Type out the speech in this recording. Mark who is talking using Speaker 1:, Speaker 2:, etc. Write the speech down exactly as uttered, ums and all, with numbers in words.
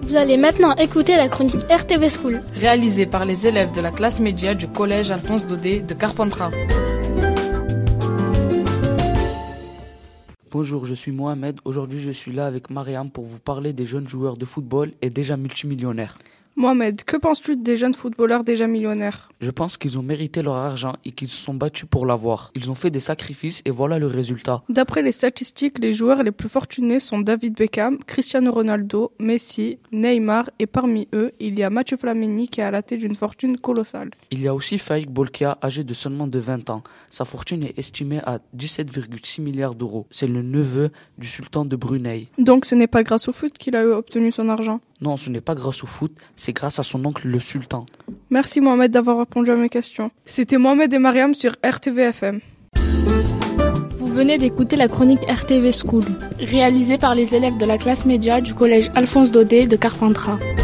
Speaker 1: Vous allez maintenant écouter la chronique R T V School,
Speaker 2: réalisée par les élèves de la classe média du collège Alphonse Daudet de Carpentras.
Speaker 3: Bonjour, je suis Mohamed. Aujourd'hui, je suis là avec Mariam pour vous parler des jeunes joueurs de football et déjà multimillionnaires.
Speaker 4: Mohamed, que penses-tu des jeunes footballeurs déjà millionnaires ?
Speaker 3: Je pense qu'ils ont mérité leur argent et qu'ils se sont battus pour l'avoir. Ils ont fait des sacrifices et voilà le résultat.
Speaker 4: D'après les statistiques, les joueurs les plus fortunés sont David Beckham, Cristiano Ronaldo, Messi, Neymar et parmi eux, il y a Mathieu Flamini qui est à la tête d'une fortune colossale.
Speaker 3: Il y a aussi Faik Bolkia, âgé de seulement de vingt ans. Sa fortune est estimée à dix-sept virgule six milliards d'euros. C'est le neveu du sultan de Brunei.
Speaker 4: Donc ce n'est pas grâce au foot qu'il a obtenu son argent ?
Speaker 3: Non, ce n'est pas grâce au foot, c'est grâce à son oncle le sultan.
Speaker 4: Merci Mohamed d'avoir répondu à mes questions. C'était Mohamed et Mariam sur R T V F M.
Speaker 1: Vous venez d'écouter la chronique R T V School, réalisée par les élèves de la classe média du collège Alphonse Daudet de Carpentras.